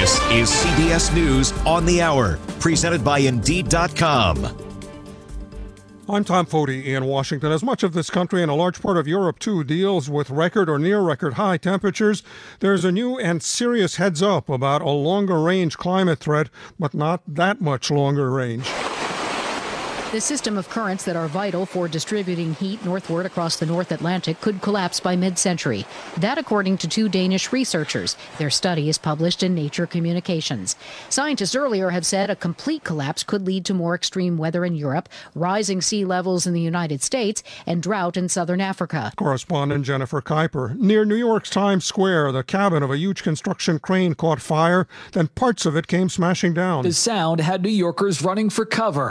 This is CBS News on the Hour, presented by Indeed.com. I'm Tom Foti in Washington. As much of this country and a large part of Europe, too, deals with record or near record high temperatures, there's a new and serious heads up about a longer range climate threat, but not that much longer range. The system of currents that are vital for distributing heat northward across the North Atlantic could collapse by mid-century. That according to two Danish researchers. Their study is published in Nature Communications. Scientists earlier have said a complete collapse could lead to more extreme weather in Europe, rising sea levels in the United States, and drought in southern Africa. Correspondent Jennifer Kuiper. Near New York's Times Square, the cabin of a huge construction crane caught fire, then parts of it came smashing down. The sound had New Yorkers running for cover.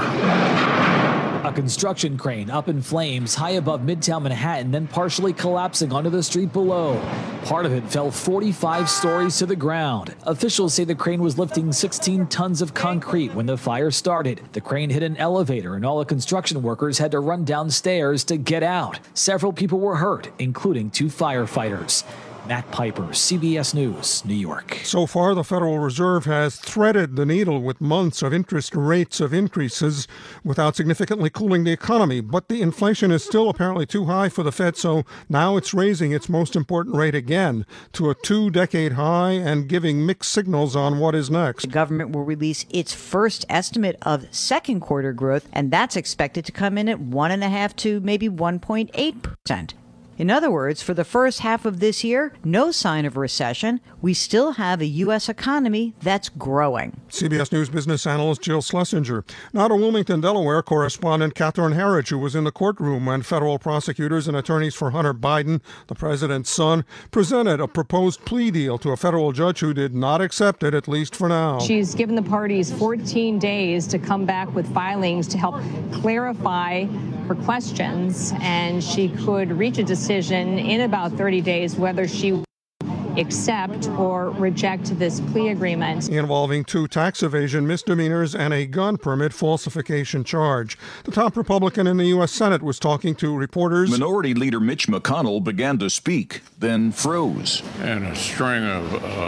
A construction crane up in flames high above Midtown Manhattan, then partially collapsing onto the street below. Part of it fell 45 stories to the ground. Officials say the crane was lifting 16 tons of concrete when the fire started. The crane hit an elevator and all the construction workers had to run downstairs to get out. Several people were hurt, including two firefighters. Matt Piper, CBS News, New York. So far, the Federal Reserve has threaded the needle with months of interest rates of increases without significantly cooling the economy. But the inflation is still apparently too high for the Fed, so now it's raising its most important rate again to a 2-decade high and giving mixed signals on what is next. The government will release its first estimate of second quarter growth, and that's expected to come in at 1.5% to maybe 1.8%. In other words, for the first half of this year, no sign of recession. We still have a U.S. economy that's growing. CBS News business analyst Jill Schlesinger. Now to Wilmington, Delaware, correspondent Catherine Herridge, who was in the courtroom when federal prosecutors and attorneys for Hunter Biden, the president's son, presented a proposed plea deal to a federal judge who did not accept it, at least for now. She's given the parties 14 days to come back with filings to help clarify her questions, and she could reach a decision in about 30 days whether she accept or reject this plea agreement. Involving 2 tax evasion misdemeanors and a gun permit falsification charge. The top Republican in the U.S. Senate was talking to reporters. Minority Leader Mitch McConnell began to speak, then froze. And a string of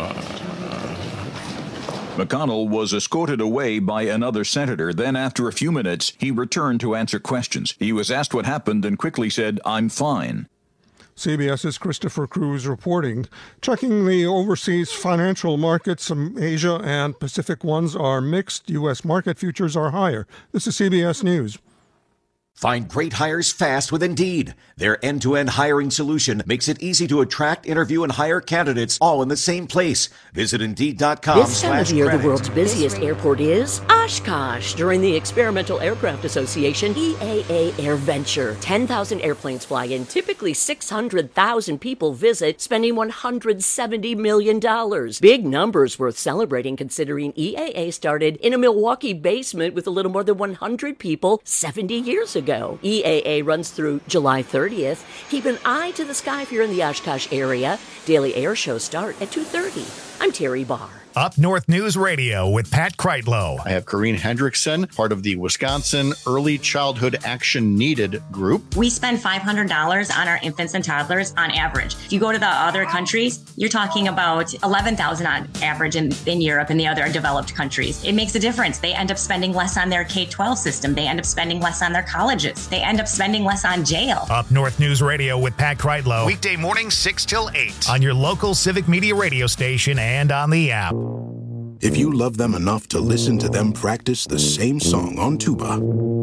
McConnell was escorted away by another senator. Then, after a few minutes, he returned to answer questions. He was asked what happened and quickly said, "I'm fine." CBS's Christopher Cruz reporting. Checking the overseas financial markets, some Asia and Pacific ones are mixed. U.S. market futures are higher. This is CBS News. Find great hires fast with Indeed. Their end-to-end hiring solution makes it easy to attract, interview, and hire candidates all in the same place. Visit Indeed.com/credit. This time of year, the world's busiest airport is Oshkosh. During the Experimental Aircraft Association EAA AirVenture, 10,000 airplanes fly in. Typically 600,000 people visit, spending $170 million. Big numbers worth celebrating considering EAA started in a Milwaukee basement with a little more than 100 people 70 years ago. EAA runs through July 30th. Keep an eye to the sky if you're in the Oshkosh area. Daily air shows start at 2:30. I'm Terry Barr. Up North News Radio with Pat Kreitlow. I have Corrine Hendrickson, part of the Wisconsin Early Childhood Action Needed group. We spend $500 on our infants and toddlers on average. If you go to the other countries, you're talking about $11,000 on average in Europe and the other developed countries. It makes a difference. They end up spending less on their K-12 system. They end up spending less on their colleges. They end up spending less on jail. Up North News Radio with Pat Kreitlow. Weekday mornings 6 till 8. On your local Civic Media radio station and on the app. If you love them enough to listen to them practice the same song on tuba,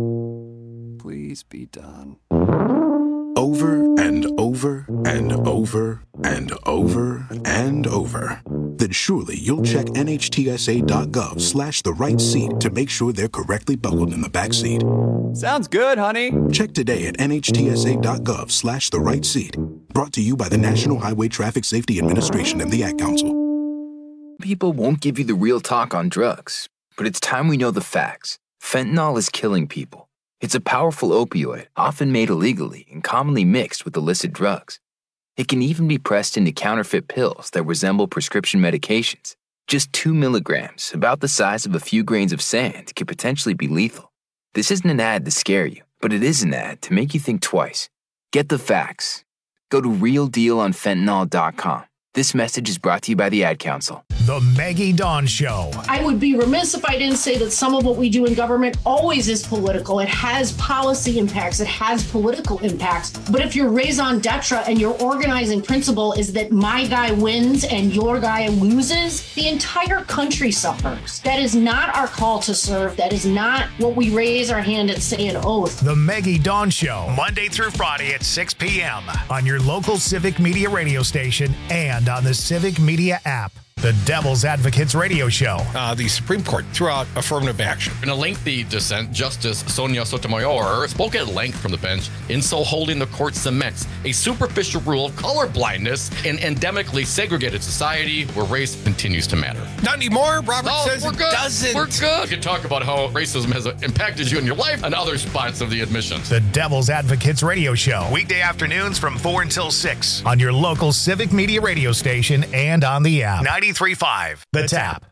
please be done. Over and over and over and over and over, then surely you'll check NHTSA.gov/the right seat to make sure they're correctly buckled in the back seat. Sounds good, honey. Check today at NHTSA.gov/the right seat. Brought to you by the National Highway Traffic Safety Administration and the Ad Council. People won't give you the real talk on drugs, but it's time we know the facts. Fentanyl is killing people. It's a powerful opioid, often made illegally and commonly mixed with illicit drugs. It can even be pressed into counterfeit pills that resemble prescription medications. Just 2 milligrams, about the size of a few grains of sand, could potentially be lethal. This isn't an ad to scare you, but it is an ad to make you think twice. Get the facts. Go to realdealonfentanyl.com. This message is brought to you by the Ad Council. The Maggie Dawn Show. I would be remiss if I didn't say that some of what we do in government always is political. It has policy impacts. It has political impacts. But if your raison d'etre and your organizing principle is that my guy wins and your guy loses, the entire country suffers. That is not our call to serve. That is not what we raise our hand and say an oath. The Maggie Dawn Show, Monday through Friday at 6 p.m. on your local Civic Media radio station and on the Civic Media app. The Devil's Advocates Radio Show. The Supreme Court threw out affirmative action. In a lengthy dissent, Justice Sonia Sotomayor spoke at length from the bench, in so holding the court cements a superficial rule of colorblindness in endemically segregated society where race continues to matter. Not anymore. Robert says we're it good. doesn't. We're good. We can talk about how racism has impacted you in your life and other spots of the admissions. The Devil's Advocates Radio Show. Weekday afternoons from 4 until 6 on your local Civic Media radio station and on the app. 93.5 The Tap.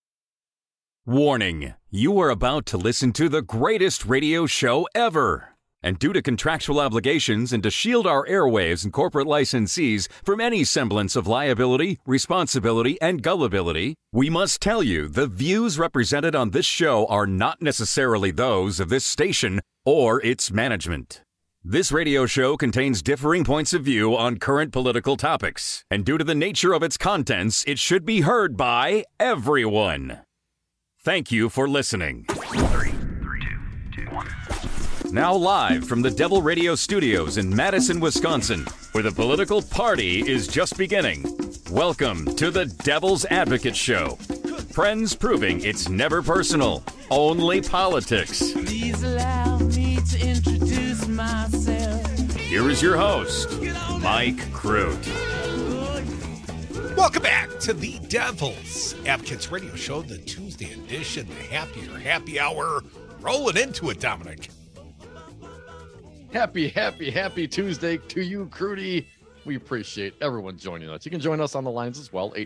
Warning, you are about to listen to the greatest radio show ever. And due to contractual obligations and to shield our airwaves and corporate licensees from any semblance of liability, responsibility, and gullibility, we must tell you the views represented on this show are not necessarily those of this station or its management. This radio show contains differing points of view on current political topics, and due to the nature of its contents, it should be heard by everyone. Thank you for listening. 3, 2, 1. Now live from the Devil Radio Studios in Madison, Wisconsin, where the political party is just beginning. Welcome to the Devil's Advocate Show. Friends proving it's never personal, only politics. Please allow me to introduce myself. Here is your host, Mike Crute. Welcome back to the Devil's Advocates Radio Show, the Tuesday edition, the happy hour. Rolling into it, Dominic. Happy Tuesday to you, Crudy. We appreciate everyone joining us. You can join us on the lines as well,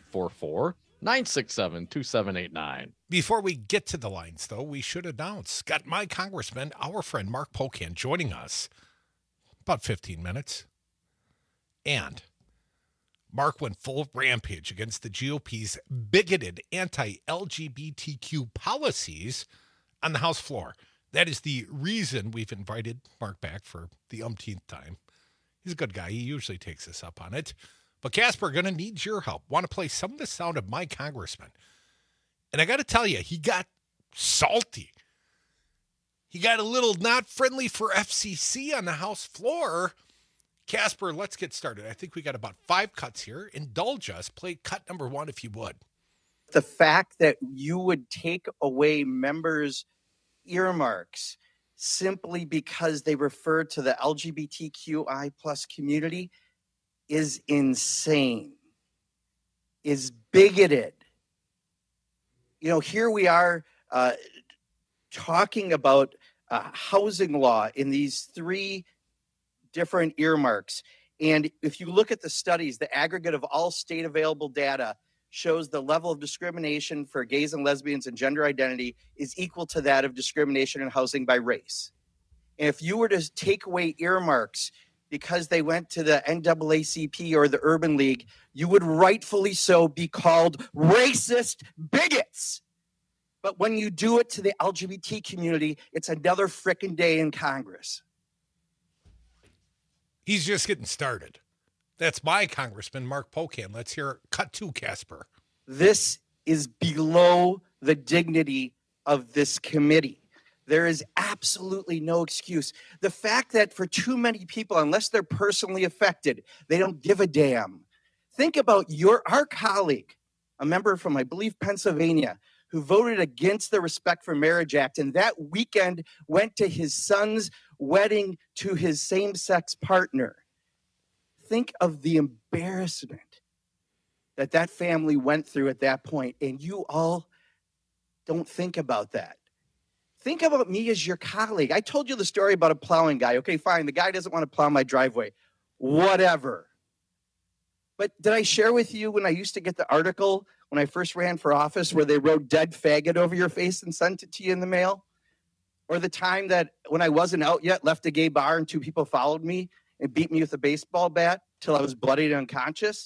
844-967-2789. Before we get to the lines, though, we should announce, got my congressman, our friend Mark Pocan, joining us about 15 minutes. And Mark went full rampage against the GOP's bigoted anti-LGBTQ policies on the House floor. That is the reason we've invited Mark back for the umpteenth time. He's a good guy. He usually takes us up on it. But Casper, going to need your help. Want to play some of the sound of my congressman. And I got to tell you, he got salty. He got a little not friendly for FCC on the House floor. Casper, let's get started. I think we got about 5 cuts here. Indulge us. Play cut number 1 if you would. The fact that you would take away members' earmarks simply because they refer to the LGBTQI plus community is insane, is bigoted. You know, here we are talking about housing law in these 3 different earmarks. And if you look at the studies, the aggregate of all state available data shows the level of discrimination for gays and lesbians and gender identity is equal to that of discrimination in housing by race. And if you were to take away earmarks because they went to the NAACP or the Urban League, you would rightfully so be called racist bigots. But when you do it to the LGBT community, it's another frickin' day in Congress. He's just getting started. That's my congressman, Mark Pocan. Let's hear cut 2, Casper. This is below the dignity of this committee. There is absolutely no excuse. The fact that for too many people, unless they're personally affected, they don't give a damn. Think about our colleague, a member from, I believe, Pennsylvania, who voted against the Respect for Marriage Act, and that weekend went to his son's wedding to his same-sex partner. Think of the embarrassment that family went through at that point, and you all don't think about that. Think about me as your colleague. I told you the story about a plowing guy. Okay, fine, the guy doesn't want to plow my driveway. Whatever. But did I share with you when I used to get the article when I first ran for office where they wrote dead faggot over your face and sent it to you in the mail? Or the time that when I wasn't out yet, left a gay bar and 2 people followed me and beat me with a baseball bat till I was bloodied and unconscious?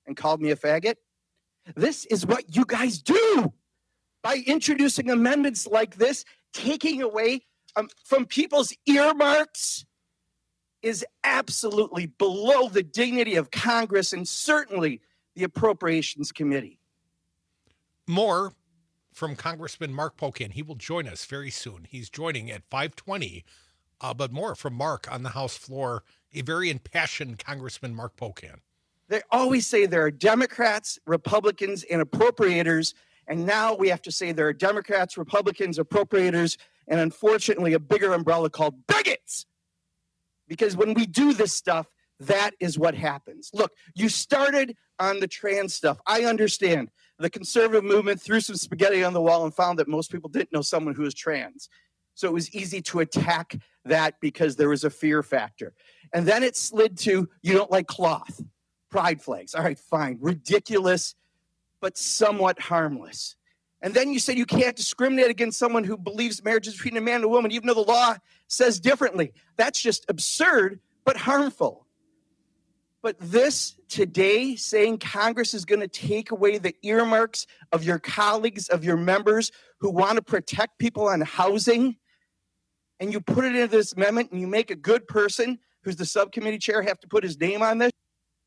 and called me a faggot. This is what you guys do by introducing amendments like this, taking away from people's earmarks is absolutely below the dignity of Congress and certainly the Appropriations Committee. More from Congressman Mark Pocan. He will join us very soon. He's joining at 5:20. But more from Mark on the House floor, a very impassioned Congressman Mark Pocan. They always say there are Democrats, Republicans, and appropriators, and now we have to say there are Democrats, Republicans, appropriators, and unfortunately a bigger umbrella called bigots. Because when we do this stuff, that is what happens. Look, you started on the trans stuff. I understand. The conservative movement threw some spaghetti on the wall and found that most people didn't know someone who was trans. So it was easy to attack that because there was a fear factor. And then it slid to, you don't like cloth, pride flags. All right, fine. Ridiculous, but somewhat harmless. And then you said you can't discriminate against someone who believes marriage is between a man and a woman, even though the law says differently. That's just absurd, but harmful. But this today, saying Congress is going to take away the earmarks of your colleagues, of your members who want to protect people on housing, and you put it into this amendment and you make a good person who's the subcommittee chair have to put his name on this?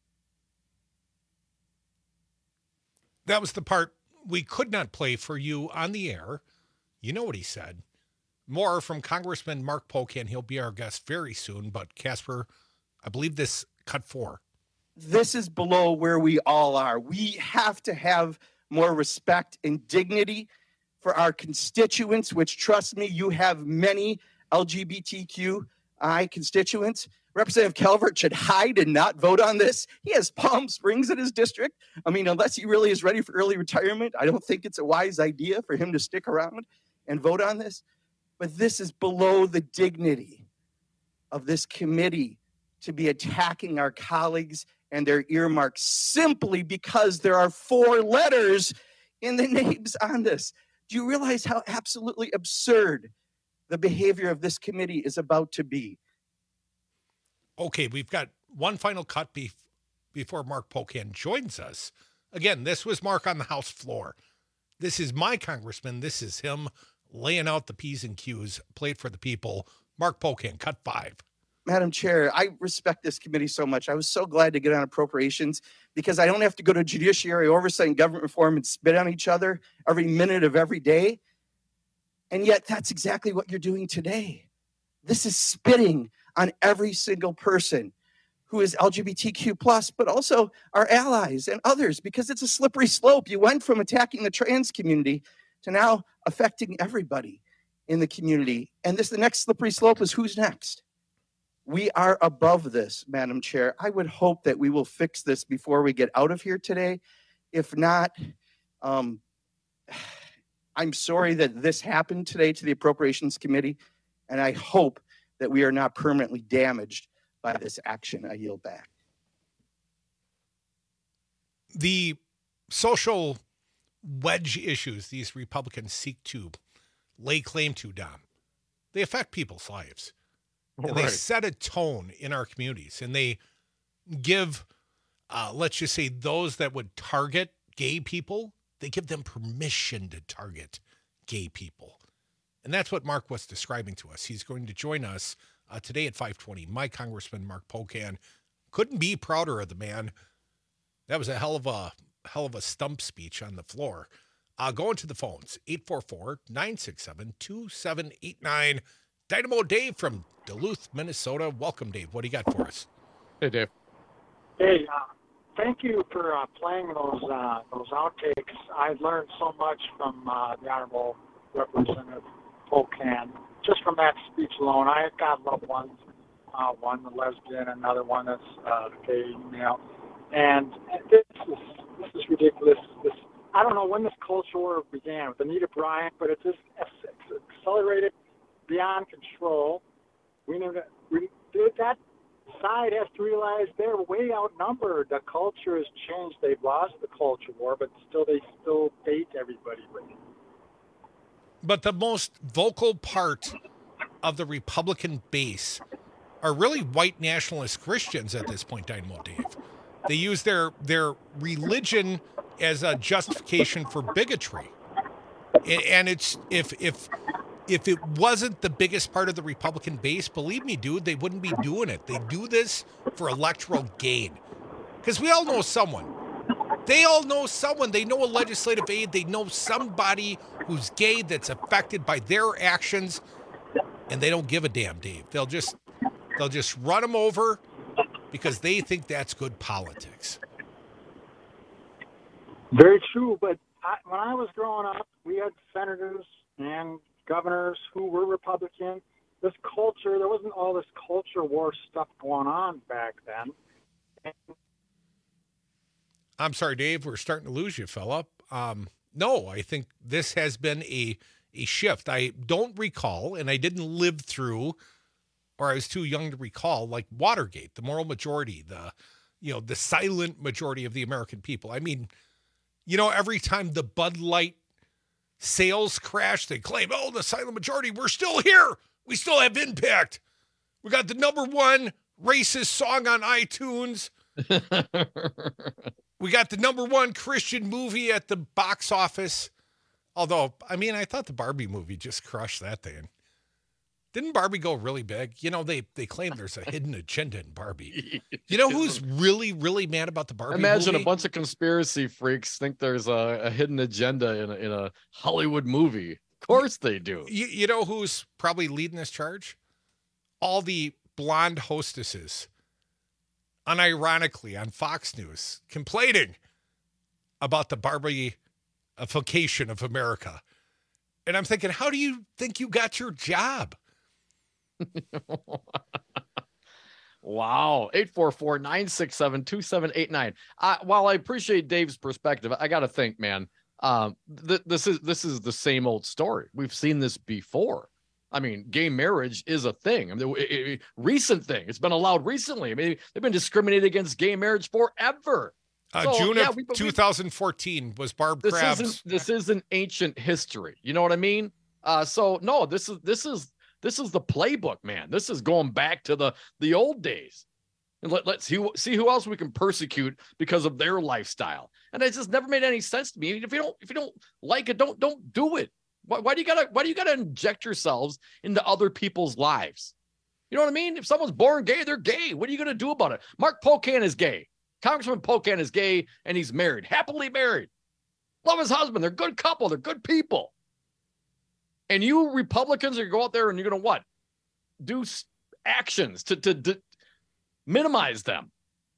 That was the part we could not play for you on the air. You know what he said. More from Congressman Mark Pocan. He'll be our guest very soon. But Casper, I believe this cut 4. This is below where we all are. We have to have more respect and dignity for our constituents, which, trust me, you have many LGBTQI constituents. Representative Calvert should hide and not vote on this. He has Palm Springs in his district. I mean, unless he really is ready for early retirement, I don't think it's a wise idea for him to stick around and vote on this. But this is below the dignity of this committee to be attacking our colleagues and their earmarks simply because there are 4 letters in the names on this. Do you realize how absolutely absurd the behavior of this committee is about to be? Okay, we've got one final cut before Mark Pocan joins us. Again, this was Mark on the House floor. This is my congressman. This is him laying out the P's and Q's. Played for the people. Mark Pocan, cut 5. Madam Chair, I respect this committee so much. I was so glad to get on appropriations because I don't have to go to judiciary oversight and government reform and spit on each other every minute of every day. And yet that's exactly what you're doing today. This is spitting on every single person who is LGBTQ+, but also our allies and others, because it's a slippery slope. You went from attacking the trans community to now affecting everybody in the community. And the next slippery slope is who's next? We are above this, Madam Chair. I would hope that we will fix this before we get out of here today. If not, I'm sorry that this happened today to the Appropriations Committee, and I hope that we are not permanently damaged by this action. I yield back. The social wedge issues these Republicans seek to lay claim to, Don, they affect people's lives. And they set a tone in our communities, and they give, let's just say, those that would target gay people, they give them permission to target gay people. And that's what Mark was describing to us. He's going to join us today at 5:20. My Congressman Mark Pocan. Couldn't be prouder of the man. That was a hell of a stump speech on the floor. Going to the phones, 844-967-2789. Dynamo Dave from Duluth, Minnesota. Welcome, Dave. What do you got for us? Hey, Dave. Hey, thank you for playing those outtakes. I learned so much from the Honorable Representative Pocan just from that speech alone. I've got loved ones, one a lesbian, another one that's gay male, and this is ridiculous. I don't know when this culture war began with Anita Bryant, but it just accelerated beyond control. That side has to realize they're way outnumbered. The culture has changed. They've lost the culture war, but they still bait everybody with it. But the most vocal part of the Republican base are really white nationalist Christians at this point, Dynamo Dave. They use their religion as a justification for bigotry. And it's if it wasn't the biggest part of the Republican base, believe me, dude, they wouldn't be doing it. They do this for electoral gain. Because we all know someone. They all know someone. They know a legislative aide. They know somebody who's gay that's affected by their actions, and they don't give a damn, Dave. They'll just run them over because they think that's good politics. Very true, but when I was growing up, we had senators and governors who were Republican. This culture, there wasn't all this culture war stuff going on back then. I'm sorry, Dave, we're starting to lose you, fella. No, I think this has been a shift. I don't recall, and I didn't live through, or I was too young to recall, like Watergate, the moral majority, the silent majority of the American people. I mean, every time the Bud Light sales crash, they claim, the silent majority, we're still here. We still have impact. We got the #1 racist song on iTunes. We got the #1 Christian movie at the box office. Although, I mean, I thought the Barbie movie just crushed that thing. Didn't Barbie go really big? They claim there's a hidden agenda in Barbie. You know who's really, really mad about the Barbie Imagine movie? a bunch of conspiracy freaks think there's a hidden agenda in a Hollywood movie. Of course they do. You know who's probably leading this charge? All the blonde hostesses, unironically on Fox News, complaining about the Barbie-ification of America. And I'm thinking, how do you think you got your job? Wow. 844-967-2789. While I appreciate Dave's perspective, I got to think, man, this is the same old story. We've seen this before. I mean, gay marriage is a thing. I mean, recent thing. It's been allowed recently. I mean, they've been discriminated against gay marriage forever. June of 2014 was Barb Crab's. This isn't ancient history. You know what I mean? No, this is the playbook, man. This is going back to the old days. And let's see who else we can persecute because of their lifestyle. And it just never made any sense to me. If you don't like it, don't do it. Why do you gotta inject yourselves into other people's lives? You know what I mean? If someone's born gay, they're gay. What are you gonna do about it? Mark Pocan is gay. Congressman Pocan is gay, and he's married, happily married. Love his husband. They're a good couple. They're good people. And you Republicans are going to go out there and you're going to what? Do actions to minimize them,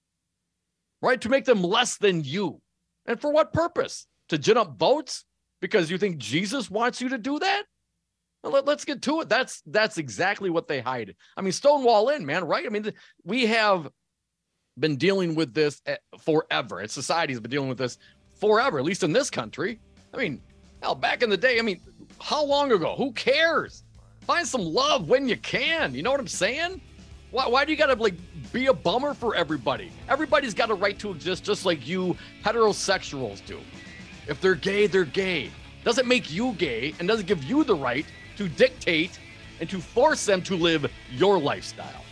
right? To make them less than you. And for what purpose? To gin up votes? Because you think Jesus wants you to do that? Well, let's get to it. That's exactly what they hide. I mean, Stonewall Inn, man, right? I mean, we have been dealing with this forever. And society has been dealing with this forever, at least in this country. I mean, hell, back in the day, how long ago? Who cares? Find some love when you can. You know what I'm saying? Why do you got to be a bummer for everybody? Everybody's got a right to exist just like you heterosexuals do. If they're gay, they're gay. Doesn't make you gay and doesn't give you the right to dictate and to force them to live your lifestyle.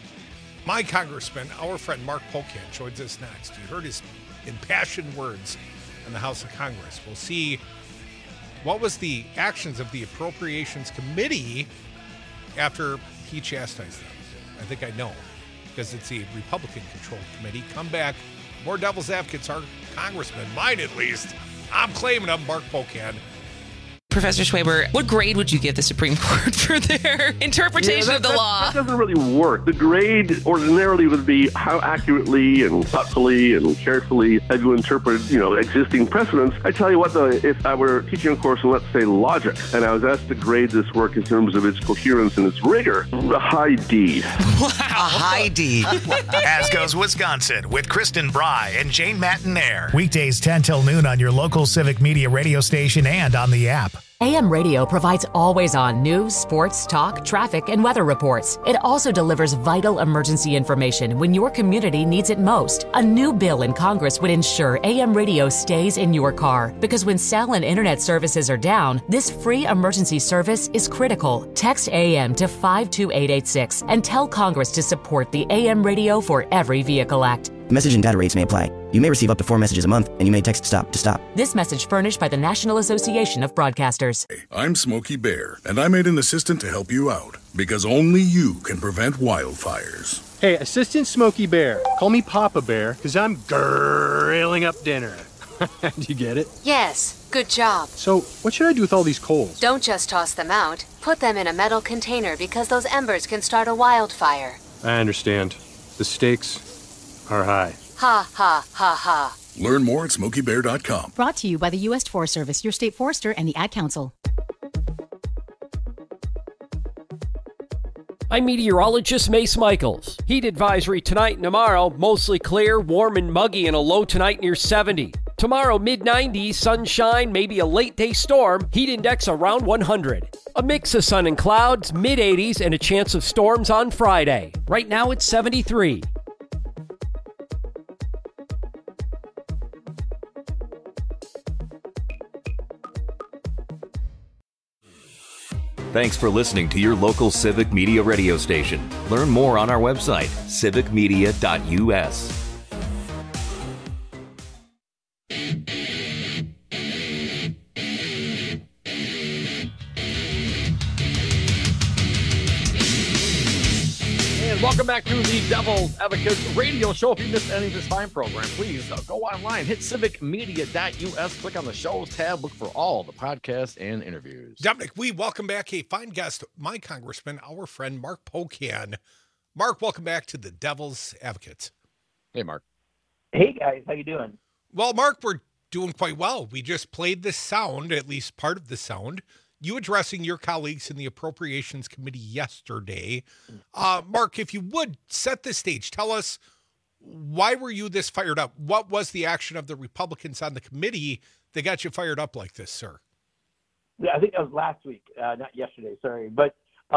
My congressman, our friend Mark Pocan, joins us next. You heard his impassioned words in the House of Congress. We'll see what was the actions of the Appropriations Committee after he chastised them. I think I know, because it's a Republican-controlled committee. Come back. More devil's advocates, our congressman, mine at least. I'm claiming him, Mark Pocan. Professor Schwaber, what grade would you give the Supreme Court for their interpretation of the law? That doesn't really work. The grade ordinarily would be how accurately and thoughtfully and carefully have you interpreted, existing precedents. I tell you what, though, if I were teaching a course on, let's say, logic, and I was asked to grade this work in terms of its coherence and its rigor, a high D. Wow. A high D. As goes Wisconsin with Kristen Bry and Jane Mattinaire. Weekdays 10 till noon on your local Civic Media radio station and on the app. AM Radio provides always-on news, sports, talk, traffic, and weather reports. It also delivers vital emergency information when your community needs it most. A new bill in Congress would ensure AM Radio stays in your car, because when cell and internet services are down, this free emergency service is critical. Text AM to 52886 and tell Congress to support the AM Radio for Every Vehicle Act. Message and data rates may apply. You may receive up to 4 messages a month, and you may text STOP to stop. This message furnished by the National Association of Broadcasters. I'm Smokey Bear, and I made an assistant to help you out, because only you can prevent wildfires. Hey, Assistant Smokey Bear. Call me Papa Bear, because I'm grilling up dinner. Do you get it? Yes, good job. So, what should I do with all these coals? Don't just toss them out. Put them in a metal container because those embers can start a wildfire. I understand. The stakes are high. Ha, ha, ha, ha. Learn more at SmokeyBear.com. Brought to you by the U.S. Forest Service, your state forester, and the Ad Council. I'm meteorologist Mace Michaels. Heat advisory tonight and tomorrow, mostly clear, warm and muggy, and a low tonight near 70. Tomorrow, mid-90s, sunshine, maybe a late-day storm, heat index around 100. A mix of sun and clouds, mid-80s, and a chance of storms on Friday. Right now, it's 73. Thanks for listening to your local Civic Media radio station. Learn more on our website, civicmedia.us. And welcome back to the Devil's Advocate radio show. If you missed any of this fine program, please go online, hit civicmedia.us, click on the shows tab, look for all the podcasts and interviews. Dominic, we welcome back a fine guest, my congressman, our friend Mark Pocan. Mark, welcome back to the Devil's Advocate. Hey, Mark. Hey, guys. How you doing? Well, Mark, we're doing quite well. We just played the sound, at least part of the sound, you addressing your colleagues in the Appropriations Committee yesterday. Mark, if you would, set the stage. Tell us, why were you this fired up? What was the action of the Republicans on the committee that got you fired up like this, sir? Yeah, I think that was last week, not yesterday, sorry. But,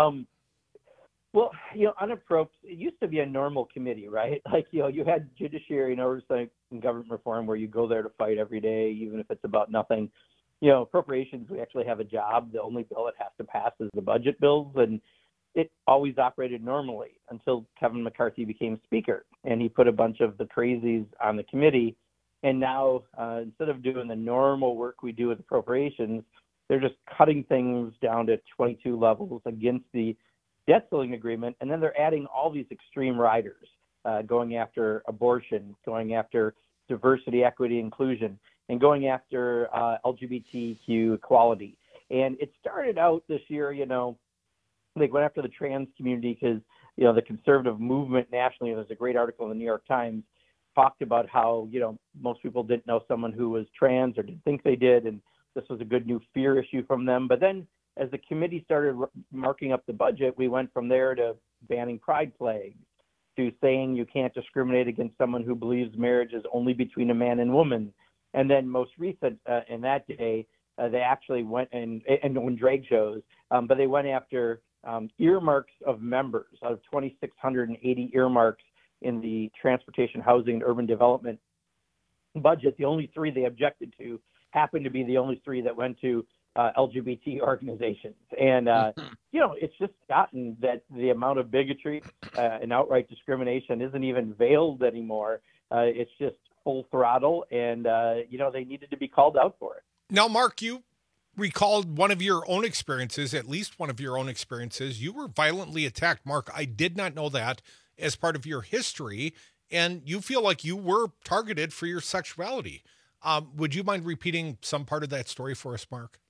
well, on approach, it used to be a normal committee, right? Like, you had judiciary and oversight and government reform where you go there to fight every day, even if it's about nothing. Appropriations, we actually have a job. The only bill it has to pass is the budget bills, and it always operated normally until Kevin McCarthy became Speaker, and he put a bunch of the crazies on the committee. And now, instead of doing the normal work we do with appropriations, they're just cutting things down to 22 levels against the debt ceiling agreement, and then they're adding all these extreme riders, going after abortion, going after diversity, equity, inclusion, and going after LGBTQ equality. And it started out this year, they went after the trans community because, the conservative movement nationally, there's a great article in the New York Times, talked about how, most people didn't know someone who was trans or didn't think they did, and this was a good new fear issue from them. But then as the committee started marking up the budget, we went from there to banning pride flags, to saying you can't discriminate against someone who believes marriage is only between a man and woman. And then most recent in that day, they actually went and on drag shows, but they went after earmarks of members. Out of 2,680 earmarks in the transportation, housing, and urban development budget, the only 3 they objected to happened to be the only 3 that went to LGBT organizations. And, it's just gotten that the amount of bigotry and outright discrimination isn't even veiled anymore. It's just full throttle, and, they needed to be called out for it. Now, Mark, you recalled one of your own experiences, at least one of your own experiences. You were violently attacked, Mark. I did not know that as part of your history, and you feel like you were targeted for your sexuality. Would you mind repeating some part of that story for us, Mark?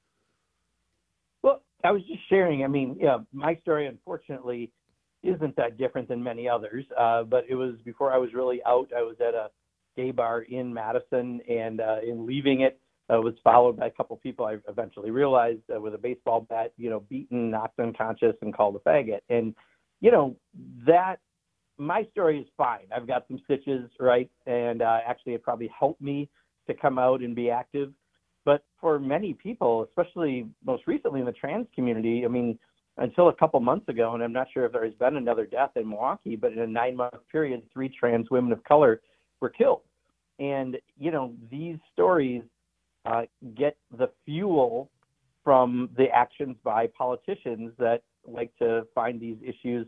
Well, I was just sharing. My story, unfortunately, isn't that different than many others, but it was before I was really out. I was at a gay bar in Madison, and in leaving it, was followed by a couple people I eventually realized with a baseball bat, beaten, knocked unconscious, and called a faggot. And, that my story is fine. I've got some stitches, right? And actually it probably helped me to come out and be active. But for many people, especially most recently in the trans community, until a couple months ago, and I'm not sure if there has been another death in Milwaukee, but in a 9-month period, 3 trans women of color were killed. And, these stories get the fuel from the actions by politicians that like to find these issues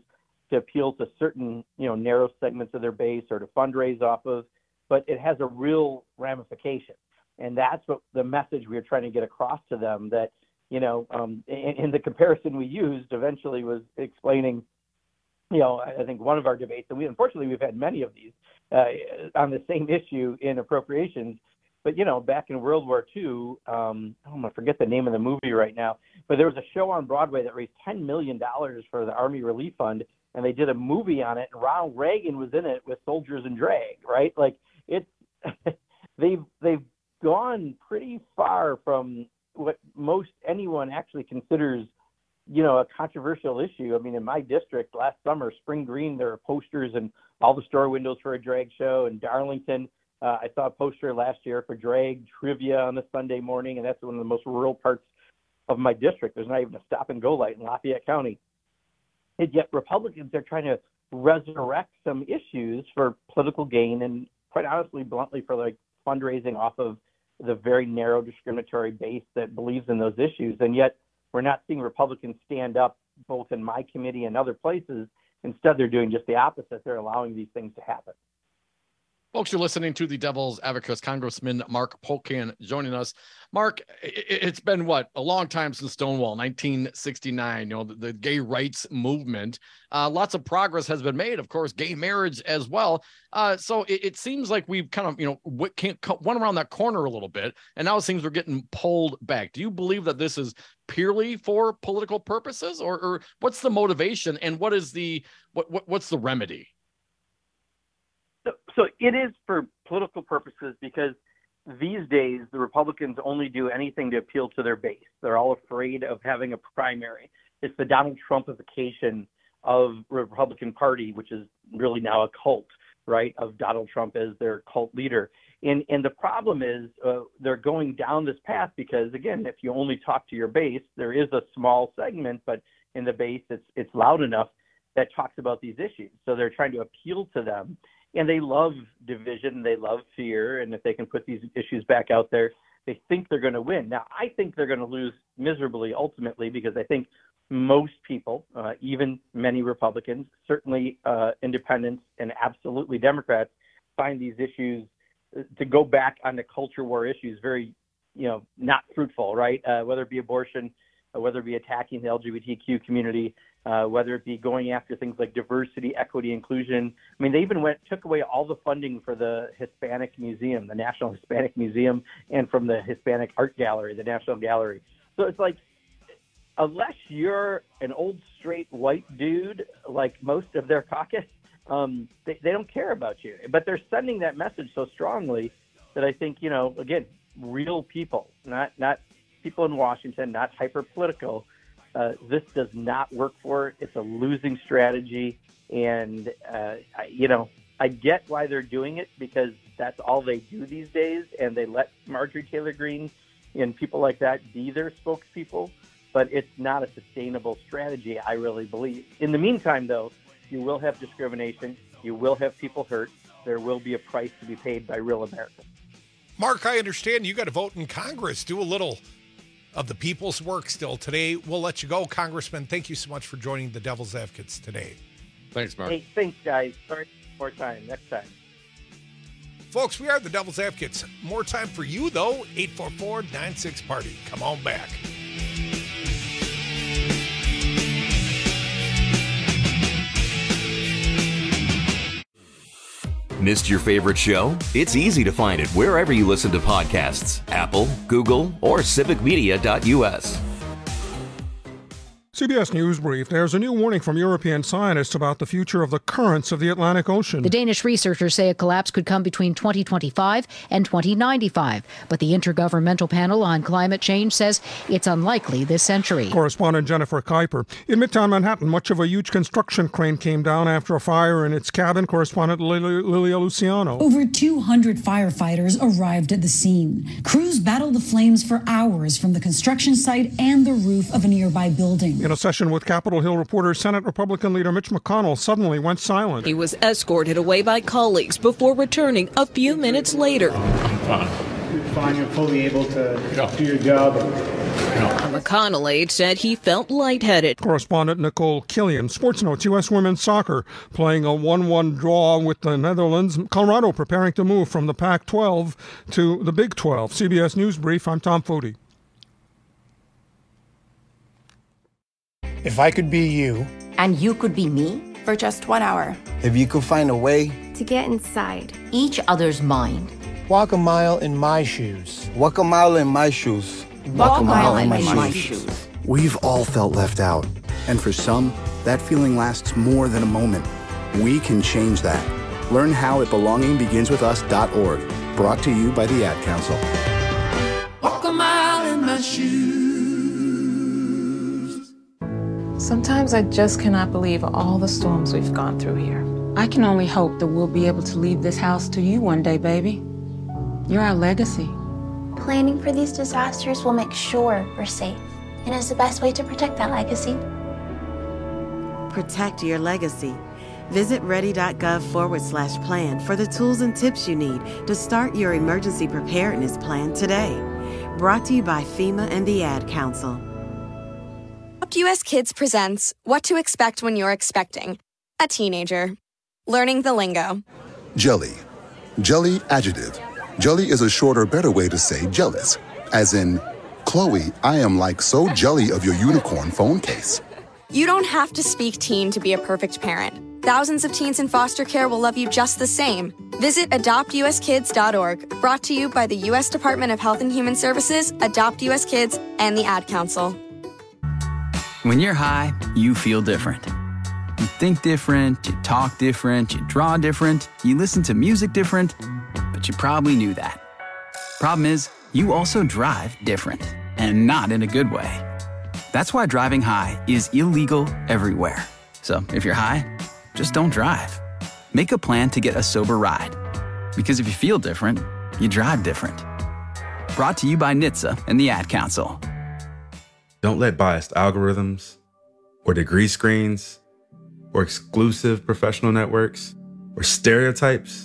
to appeal to certain, narrow segments of their base or to fundraise off of, but it has a real ramification. And that's what the message we were trying to get across to them, that, in the comparison we used eventually was explaining, I think one of our debates, and unfortunately we've had many of these on the same issue in appropriations, but, back in World War II, I'm going to forget the name of the movie right now, but there was a show on Broadway that raised $10 million for the Army Relief Fund, and they did a movie on it, and Ronald Reagan was in it with Soldiers and Drag, right? Like, it's they've gone pretty far from what most anyone actually considers, a controversial issue. I mean, in my district last summer, Spring Green, there were posters in all the store windows for a drag show. In Darlington, I saw a poster last year for drag trivia on a Sunday morning, and that's one of the most rural parts of my district. There's not even a stop-and-go light in Lafayette County. And yet Republicans are trying to resurrect some issues for political gain and, quite honestly, bluntly, for like fundraising off of the very narrow discriminatory base that believes in those issues. And yet we're not seeing Republicans stand up both in my committee and other places. Instead, they're doing just the opposite. They're allowing these things to happen. Folks, you're listening to the Devil's Advocates, Congressman Mark Pocan joining us. Mark, it's been a long time since Stonewall, 1969, the gay rights movement. Lots of progress has been made, of course, gay marriage as well. So it seems like we've kind of, went around that corner a little bit, and now it seems we're getting pulled back. Do you believe that this is purely for political purposes, or what's the motivation, and what is what's the remedy? So it is for political purposes, because these days the Republicans only do anything to appeal to their base. They're all afraid of having a primary. It's the Donald Trumpification of the Republican Party, which is really now a cult, right, of Donald Trump as their cult leader. And the problem is they're going down this path because, again, if you only talk to your base, there is a small segment, but in the base it's loud enough that talks about these issues. So they're trying to appeal to them. And they love division, they love fear, and if they can put these issues back out there, they think they're going to win. Now, I think they're going to lose miserably ultimately, because I think most people, even many Republicans, certainly independents and absolutely Democrats, find these issues to go back on the culture war issues very, not fruitful, right? Whether it be abortion, whether it be attacking the LGBTQ community, whether it be going after things like diversity, equity, inclusion. I mean, they even took away all the funding for the Hispanic Museum, the National Hispanic Museum, and from the Hispanic Art Gallery, the National Gallery. So it's like, unless you're an old, straight, white dude, like most of their caucus, they don't care about you. But they're sending that message so strongly that I think, again, real people, not people in Washington, not hyper-political, this does not work for it. It's a losing strategy. And, I get why they're doing it, because that's all they do these days. And they let Marjorie Taylor Greene and people like that be their spokespeople. But it's not a sustainable strategy, I really believe. In the meantime, though, you will have discrimination. You will have people hurt. There will be a price to be paid by real Americans. Mark, I understand you got to vote in Congress. Do a little of the people's work still today. We'll let you go, Congressman. Thank you so much for joining the Devil's Advocates today. Thanks, Mark. Hey, thanks, guys. Sorry, more time next time. Folks, we are the Devil's Advocates. More time for you, though. 844-96-PARTY. Come on back. Missed your favorite show? It's easy to find it wherever you listen to podcasts. Apple, Google, or civicmedia.us. CBS News Brief. There's a new warning from European scientists about the future of the currents of the Atlantic Ocean. The Danish researchers say a collapse could come between 2025 and 2095, but the Intergovernmental Panel on Climate Change says it's unlikely this century. Correspondent Jennifer Kuiper. In Midtown Manhattan, much of a huge construction crane came down after a fire in its cabin. Correspondent Lilia Luciano. Over 200 firefighters arrived at the scene. Crews battled the flames for hours from the construction site and the roof of a nearby building. In a session with Capitol Hill reporters, Senate Republican leader Mitch McConnell suddenly went silent. He was escorted away by colleagues before returning a few minutes later. I'm fine. You're fine. You're fully able to do your job. A McConnell aide said he felt lightheaded. Correspondent Nicole Killian. Sports Notes, U.S. women's soccer playing a 1-1 draw with the Netherlands. Colorado preparing to move from the Pac-12 to the Big 12. CBS News Brief, I'm Tom Foti. If I could be you. And you could be me? For just 1 hour. If you could find a way to get inside each other's mind. Walk a mile in my shoes. Walk a mile in my shoes. Walk a mile in my shoes. We've all felt left out. And for some, that feeling lasts more than a moment. We can change that. Learn how at belongingbeginswithus.org. Brought to you by the Ad Council. Walk a mile in my shoes. Sometimes I just cannot believe all the storms we've gone through here. I can only hope that we'll be able to leave this house to you one day, baby. You're our legacy. Planning for these disasters will make sure we're safe, and is the best way to protect that legacy. Protect your legacy. Visit ready.gov/plan for the tools and tips you need to start your emergency preparedness plan today. Brought to you by FEMA and the Ad Council. US Kids presents What to Expect When You're Expecting a Teenager. Learning the lingo. Jelly. Jelly adjective. Jelly is a shorter, better way to say jealous. As in, Chloe, I am like so jelly of your unicorn phone case. You don't have to speak teen to be a perfect parent. Thousands of teens in foster care will love you just the same. Visit adoptuskids.org. Brought to you by the U.S. Department of Health and Human Services, Adopt U.S. Kids, and the Ad Council. When you're high, you feel different. You think different, you talk different, you draw different, you listen to music different, but you probably knew that. Problem is, you also drive different, and not in a good way. That's why driving high is illegal everywhere. So if you're high, just don't drive. Make a plan to get a sober ride. Because if you feel different, you drive different. Brought to you by NHTSA and the Ad Council. Don't let biased algorithms, or degree screens, or exclusive professional networks, or stereotypes.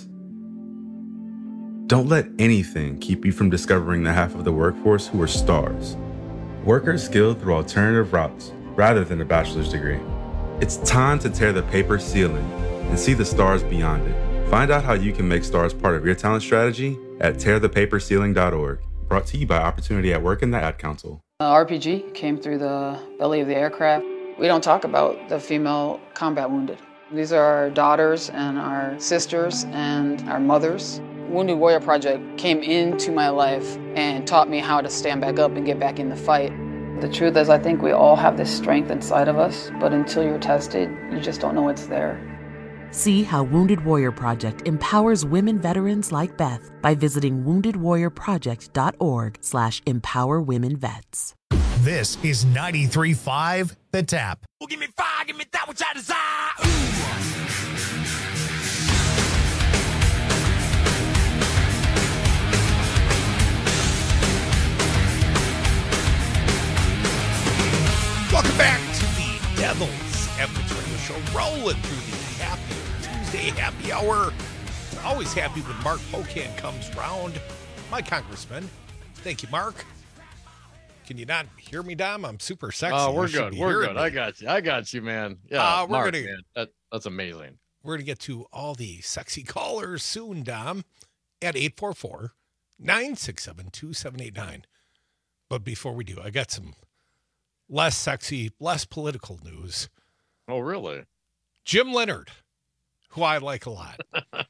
Don't let anything keep you from discovering the half of the workforce who are stars. Workers skilled through alternative routes rather than a bachelor's degree. It's time to tear the paper ceiling and see the stars beyond it. Find out how you can make stars part of your talent strategy at tearthepaperceiling.org. Brought to you by Opportunity at Work and the Ad Council. RPG came through the belly of the aircraft. We don't talk about the female combat wounded. These are our daughters and our sisters and our mothers. Wounded Warrior Project came into my life and taught me how to stand back up and get back in the fight. The truth is, I think we all have this strength inside of us, but until you're tested, you just don't know it's there. See how Wounded Warrior Project empowers women veterans like Beth by visiting woundedwarriorproject.org/empowerwomenvets. This is 93.5 The Tap. Well, give me fire, give me that which I desire. Welcome back to the Devil's Advocate Radio Show, rolling through the Happy Tuesday happy hour. Always happy when Mark Pocan comes round. My congressman. Thank you, Mark. Can you not hear me, Dom? I'm super sexy. Oh, we're good. We're good. I got you, man. Yeah, Mark, man. That's amazing. We're going to get to all the sexy callers soon, Dom, at 844-967-2789. But before we do, I got some less sexy, less political news. Oh, really? Jim Leonard, who I like a lot,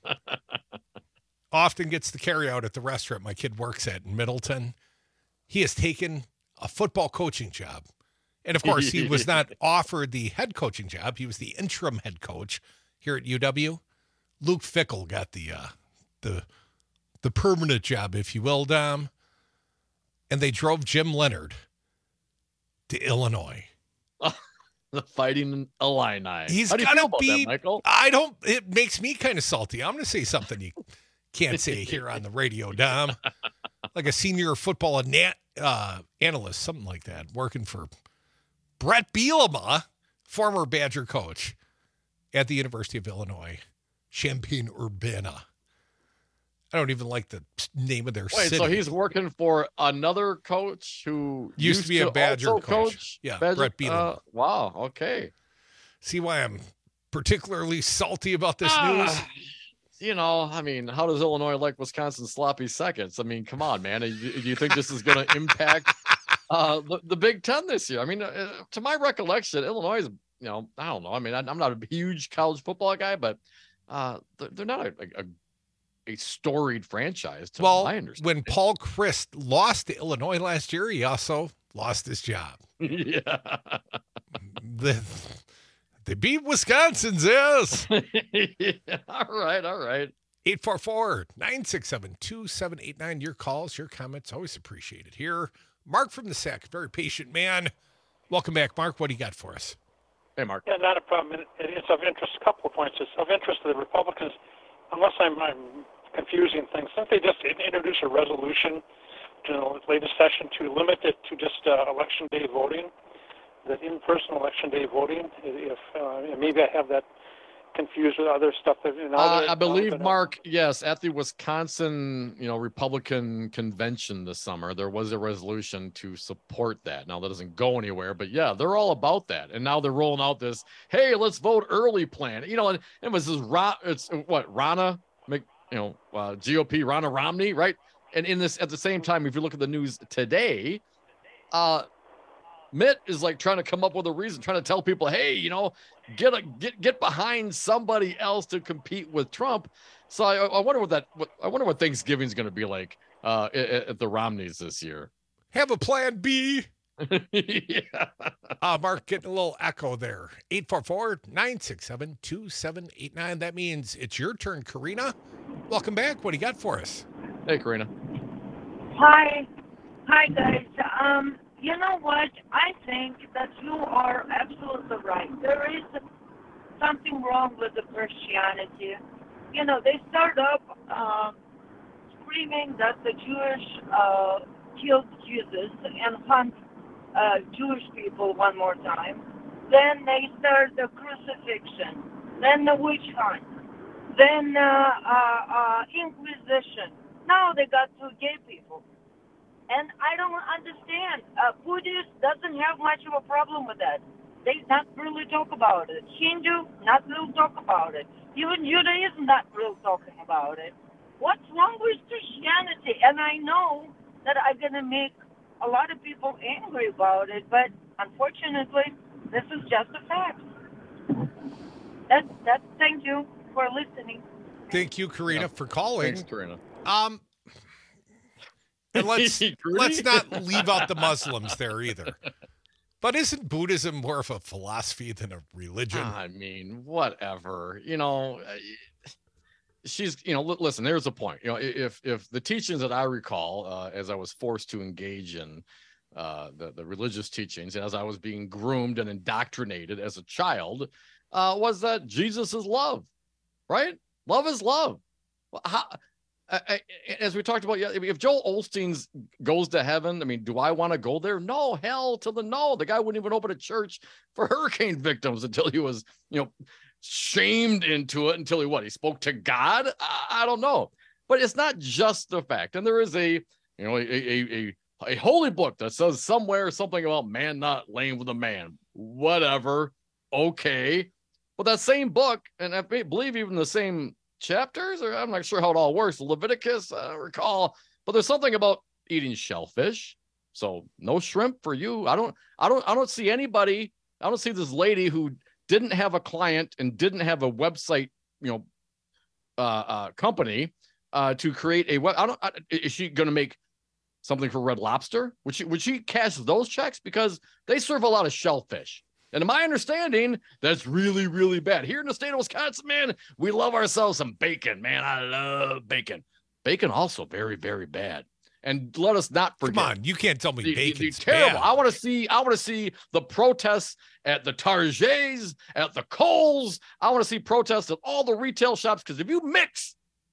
often gets the carry out at the restaurant my kid works at in Middleton. He has taken a football coaching job. And of course, he was not offered the head coaching job. He was the interim head coach here at UW. Luke Fickell got the permanent job, if you will, Dom. And they drove Jim Leonard to Illinois. The Fighting Illini. He's How do you feel about be, that, Michael? It makes me kind of salty. I'm going to say something you can't say here on the radio, Dom. Like a senior football analyst, something like that, working for Brett Bielema, former Badger coach at the University of Illinois, Champaign-Urbana. I don't even like the name of their Wait, city. so he's working for another coach who used to be a Badger also coach. Yeah, Badger? Brett Bielema. Wow, okay. See why I'm particularly salty about this news? You know, I mean, how does Illinois like Wisconsin's sloppy seconds? I mean, come on, man. Do you think this is going to impact the Big Ten this year? I mean, to my recollection, Illinois is, you know, I don't know. I mean, I'm not a huge college football guy, but they're not a storied franchise to my understanding. When Paul Chryst lost to Illinois last year, he also lost his job. Yeah. They beat Wisconsin's ass. Yeah, all right. 844-967-2789. Your calls, your comments, always appreciated here. Mark from the SAC, very patient man. Welcome back, Mark. What do you got for us? Hey, Mark. Yeah, not a problem. It's of interest. A couple of points. It's of interest to the Republicans, unless I'm confusing things. Didn't they just introduce a resolution to the latest session to limit it to just election day voting? That in-person election day voting, if maybe I have that confused with other stuff. I believe, Mark, yes, at the Wisconsin, Republican convention this summer, there was a resolution to support that. Now that doesn't go anywhere, but yeah, they're all about that. And now they're rolling out this, hey, let's vote early plan. And it was this Ronna, GOP, Ronna Romney, right? And in this, at the same time, if you look at the news today, Mitt is like trying to come up with a reason, trying to tell people, hey, get behind somebody else to compete with Trump. So I wonder what Thanksgiving is going to be like at the Romneys this year. Have a plan B. Yeah. Mark, getting a little echo there. 844-967-2789. That means it's your turn, Karina. Welcome back. What do you got for us? Hey, Karina. Hi, guys. You know what? I think that you are absolutely right. There is something wrong with the Christianity. They start up screaming that the Jewish killed Jesus and hunt Jewish people one more time. Then they start the crucifixion. Then the witch hunt. Then Inquisition. Now they got two gay people. And I don't understand. Buddhist doesn't have much of a problem with that. They not really talk about it. Hindu, not really talk about it. Even Judaism, not really talking about it. What's wrong with Christianity? And I know that I'm going to make a lot of people angry about it, but unfortunately, this is just a fact. That's thank you for listening. Thank you, Karina, for calling. Thanks, Karina. And let's not leave out the Muslims there either. But isn't Buddhism more of a philosophy than a religion? I mean, whatever. She's, listen, there's a point. If the teachings that I recall, as I was forced to engage in the religious teachings, and as I was being groomed and indoctrinated as a child, was that Jesus is love, right? Love is love. As we talked about, if Joel Osteen goes to heaven, I mean, do I want to go there? No, hell to the no. The guy wouldn't even open a church for hurricane victims until he was, shamed into it until he spoke to God. I don't know, but it's not just the fact. And there is a holy book that says somewhere something about man not laying with a man, whatever. Okay. Well, that same book, and I believe even the same chapters, or I'm not sure how it all works. Leviticus, I don't recall, but there's something about eating shellfish. So no shrimp for you. I don't see anybody. I don't see this lady who didn't have a client and didn't have a website, company to create a web. Is she going to make something for Red Lobster? Would she cash those checks? Because they serve a lot of shellfish. And in my understanding, that's really, really bad. Here in the state of Wisconsin, man, we love ourselves some bacon, man. I love bacon. Bacon also very, very bad. And let us not forget. Come on, you can't tell me bacon's terrible. bad. I want to see the protests at the Targets, at the Kohl's. I want to see protests at all the retail shops. Because if you mix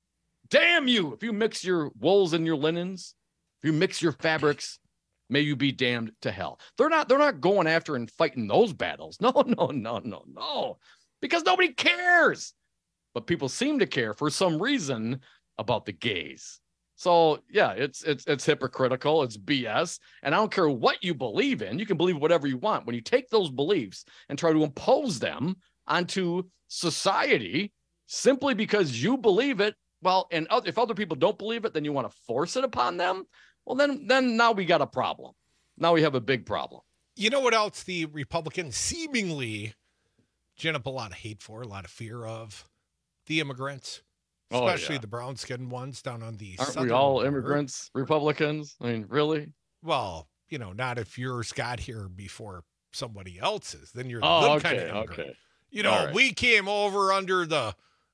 your wools and your linens, if you mix your fabrics, may you be damned to hell. They're not going after and fighting those battles. No. Because nobody cares. But people seem to care for some reason. about the gays. So yeah, it's hypocritical. It's BS. And I don't care what you believe in. You can believe whatever you want. When you take those beliefs and try to impose them onto society simply because you believe it, well, and if other people don't believe it, then you want to force it upon them. Well, then now we got a problem. Now we have a big problem. You know what else the Republicans seemingly gin up a lot of hate for, a lot of fear of? The immigrants. Especially the brown-skinned ones down on the Aren't we all immigrants, Republicans? I mean, really? Well, not if yours got here before somebody else's. Then you're the good kind of immigrant. Okay. We came over under the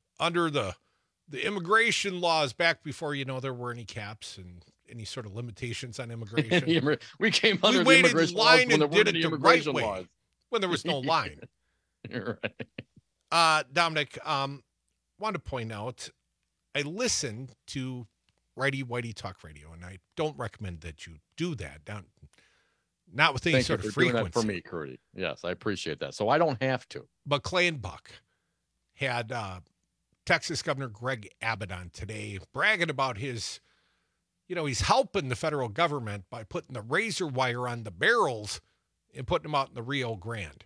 immigration laws back before, there were any caps and any sort of limitations on immigration. We came under the immigration laws when there weren't any immigration laws. When there was no line. You're right. Dominic, want to point out, I listen to Righty Whitey Talk Radio, and I don't recommend that you do that. Not with any sort of frequency. Doing that for me, Curdy. Yes, I appreciate that. So I don't have to. But Clay and Buck had Texas Governor Greg Abbott on today, bragging about his, he's helping the federal government by putting the razor wire on the barrels and putting them out in the Rio Grande.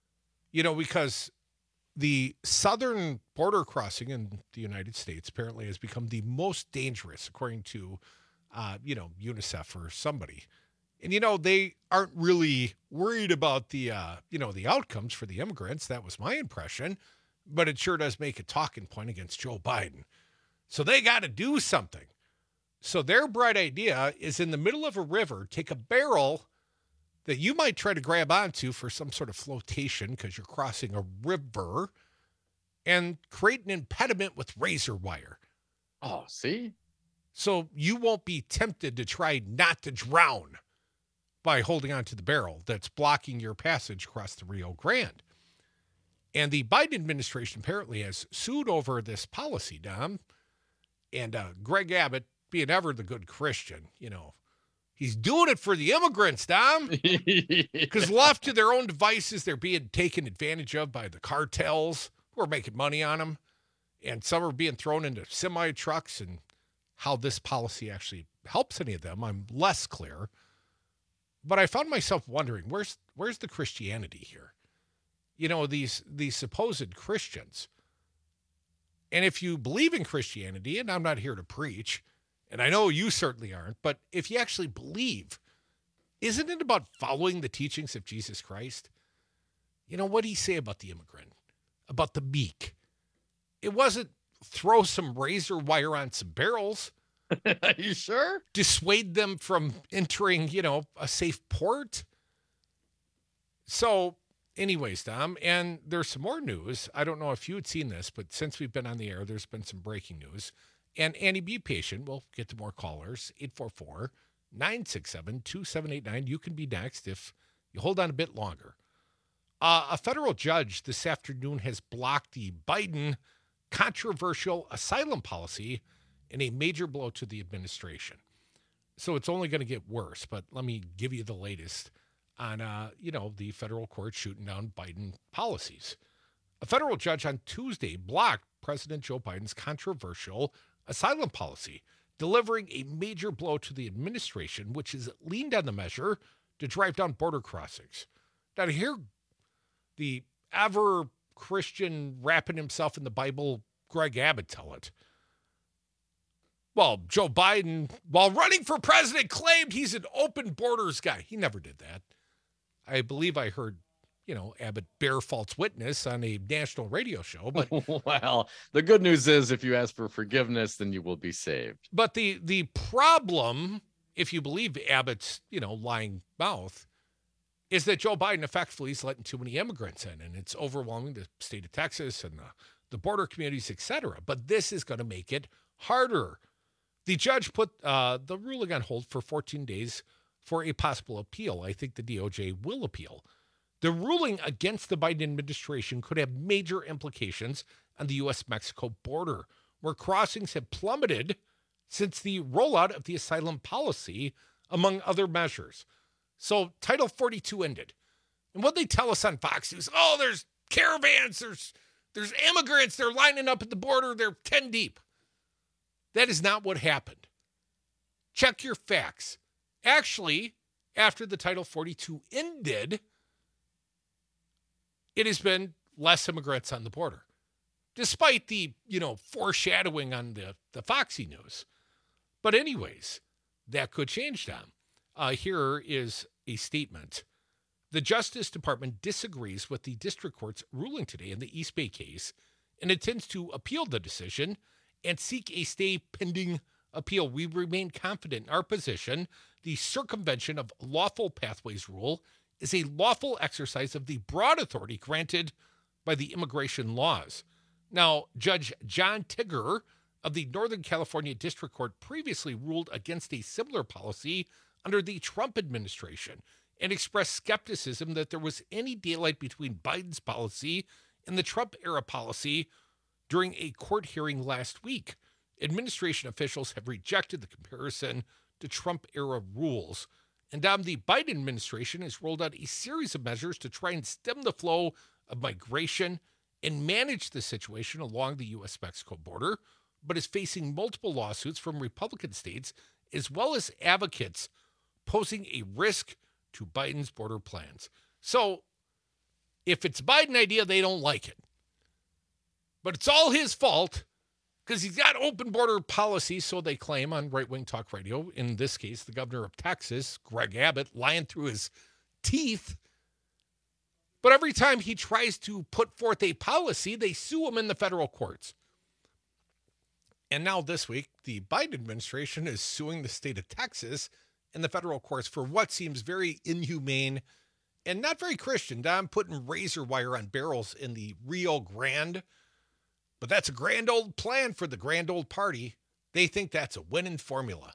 Because the southern border crossing in the United States apparently has become the most dangerous, according to, UNICEF or somebody. And, they aren't really worried about the outcomes for the immigrants. That was my impression. But it sure does make a talking point against Joe Biden. So they got to do something. So their bright idea is in the middle of a river, take a barrel that you might try to grab onto for some sort of flotation because you're crossing a river, and create an impediment with razor wire. Oh, see? So you won't be tempted to try not to drown by holding onto the barrel that's blocking your passage across the Rio Grande. And the Biden administration apparently has sued over this policy, Dom. And Greg Abbott, being ever the good Christian, he's doing it for the immigrants, Dom. Because left to their own devices, they're being taken advantage of by the cartels who are making money on them. And some are being thrown into semi-trucks. And how this policy actually helps any of them, I'm less clear. But I found myself wondering, where's the Christianity here? These supposed Christians. And if you believe in Christianity, and I'm not here to preach, and I know you certainly aren't, but if you actually believe, isn't it about following the teachings of Jesus Christ? What did he say about the immigrant? About the meek? It wasn't throw some razor wire on some barrels. Are you sure? Dissuade them from entering, a safe port. So anyways, Dom, and there's some more news. I don't know if you had seen this, but since we've been on the air, there's been some breaking news. And Annie, be patient. We'll get to more callers. 844-967-2789. You can be next if you hold on a bit longer. A federal judge this afternoon has blocked the Biden controversial asylum policy in a major blow to the administration. So it's only going to get worse, but let me give you the latest on, the federal court shooting down Biden policies. A federal judge on Tuesday blocked President Joe Biden's controversial asylum policy, delivering a major blow to the administration, which has leaned on the measure to drive down border crossings. Now, to hear the ever-Christian wrapping himself in the Bible, Greg Abbott tell it. Well, Joe Biden, while running for president, claimed he's an open borders guy. He never did that. I believe I heard, Abbott bear false witness on a national radio show. But well, the good news is if you ask for forgiveness, then you will be saved. But the problem, if you believe Abbott's, lying mouth, is that Joe Biden effectively is letting too many immigrants in, and it's overwhelming the state of Texas and the border communities, et cetera. But this is going to make it harder. The judge put the ruling on hold for 14 days for a possible appeal. I think the DOJ will appeal. The ruling against the Biden administration could have major implications on the U.S.-Mexico border, where crossings have plummeted since the rollout of the asylum policy, among other measures. So Title 42 ended. And what they tell us on Fox News, there's caravans, there's immigrants, they're lining up at the border, they're 10 deep. That is not what happened. Check your facts. Actually, after the Title 42 ended, it has been less immigrants on the border, despite the, foreshadowing on the Foxy News. But anyways, that could change, Dom. Here is a statement. The Justice Department disagrees with the district court's ruling today in the East Bay case and intends to appeal the decision and seek a stay pending appeal. We remain confident in our position. The circumvention of lawful pathways rule is a lawful exercise of the broad authority granted by the immigration laws. Now, Judge John Tigger of the Northern California District Court previously ruled against a similar policy under the Trump administration and expressed skepticism that there was any daylight between Biden's policy and the Trump-era policy during a court hearing last week. Administration officials have rejected the comparison to Trump-era rules. And the Biden administration has rolled out a series of measures to try and stem the flow of migration and manage the situation along the U.S.-Mexico border, but is facing multiple lawsuits from Republican states as well as advocates posing a risk to Biden's border plans. So if it's a Biden idea, they don't like it. But it's all his fault because he's got open border policy, so they claim on right-wing talk radio. In this case, the governor of Texas, Greg Abbott, lying through his teeth. But every time he tries to put forth a policy, they sue him in the federal courts. And now this week, the Biden administration is suing the state of Texas in the federal courts for what seems very inhumane and not very Christian. I'm putting razor wire on barrels in the Rio Grande. But that's a grand old plan for the grand old party. They think that's a winning formula.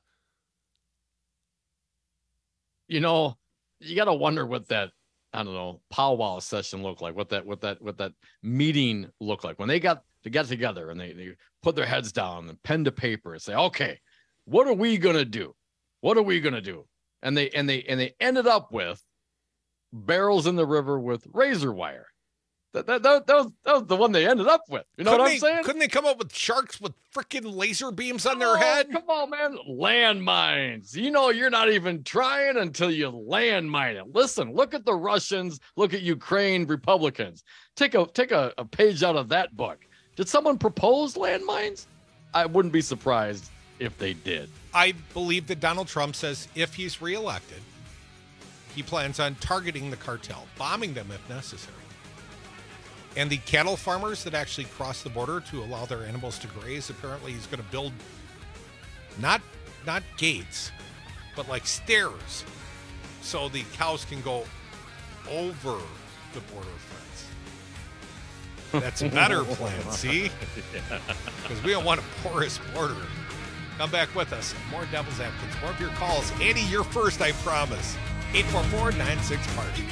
You got to wonder what that, powwow session looked like, what that meeting looked like when they got together and they put their heads down and pen to paper and say, okay, what are we going to do? What are we going to do? And they ended up with barrels in the river with razor wire. That was the one they ended up with. You know what I'm saying? Couldn't they come up with sharks with freaking laser beams on their head? Come on, man. Landmines. You're not even trying until you landmine it. Listen, look at the Russians. Look at Ukraine Republicans. Take a page out of that book. Did someone propose landmines? I wouldn't be surprised if they did. I believe that Donald Trump says if he's reelected, he plans on targeting the cartel, bombing them if necessary. And the cattle farmers that actually cross the border to allow their animals to graze, apparently he's going to build not gates, but like stairs so the cows can go over the border fence. That's a better plan, see? Because we don't want a porous border. Come back with us. More Devil's Advocates, more of your calls. Andy, you're first, I promise. 844-96-PARTY.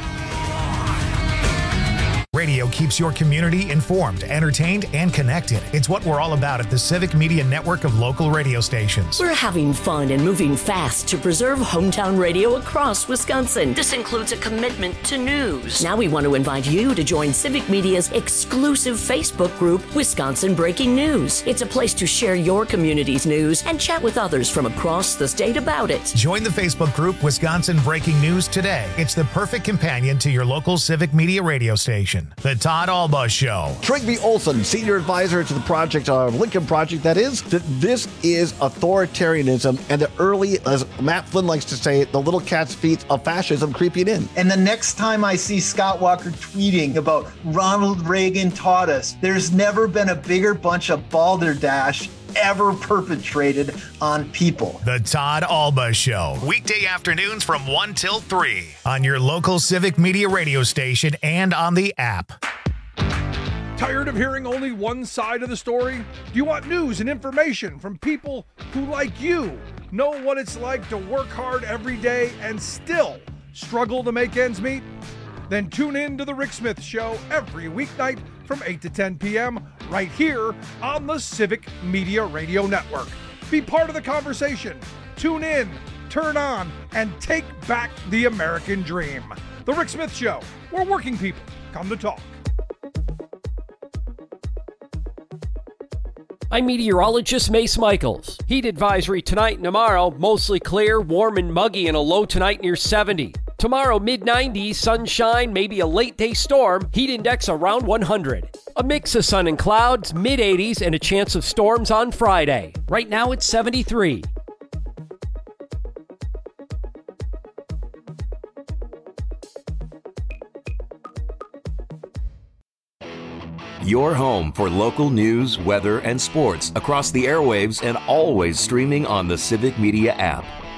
Radio keeps your community informed, entertained, and connected. It's what we're all about at the Civic Media Network of local radio stations. We're having fun and moving fast to preserve hometown radio across Wisconsin. This includes a commitment to news. Now we want to invite you to join Civic Media's exclusive Facebook group, Wisconsin Breaking News. It's a place to share your community's news and chat with others from across the state about it. Join the Facebook group, Wisconsin Breaking News, today. It's the perfect companion to your local Civic Media radio station. The Todd Alba Show. Trygve Olson, senior advisor to the project, Lincoln Project, that this is authoritarianism and the early, as Matt Flynn likes to say, the little cat's feet of fascism creeping in. And the next time I see Scott Walker tweeting about Ronald Reagan taught us, there's never been a bigger bunch of balderdash ever perpetrated on people. The Todd Alba Show. Weekday afternoons from 1 till 3 on your local Civic Media radio station and on the app. Tired of hearing only one side of the story? Do you want news and information from people who, like you, know what it's like to work hard every day and still struggle to make ends meet? Then tune in to The Rick Smith Show every weeknight from 8 to 10 p.m. right here on the Civic Media Radio Network. Be part of the conversation. Tune in, turn on, and take back the American dream. The Rick Smith Show, where working people come to talk. I'm meteorologist Mace Michaels. Heat advisory tonight and tomorrow, mostly clear, warm and muggy, and a low tonight near 70. Tomorrow, mid-90s, sunshine, maybe a late-day storm, heat index around 100. A mix of sun and clouds, mid-80s, and a chance of storms on Friday. Right now, it's 73. Your home for local news, weather, and sports across the airwaves and always streaming on the Civic Media app.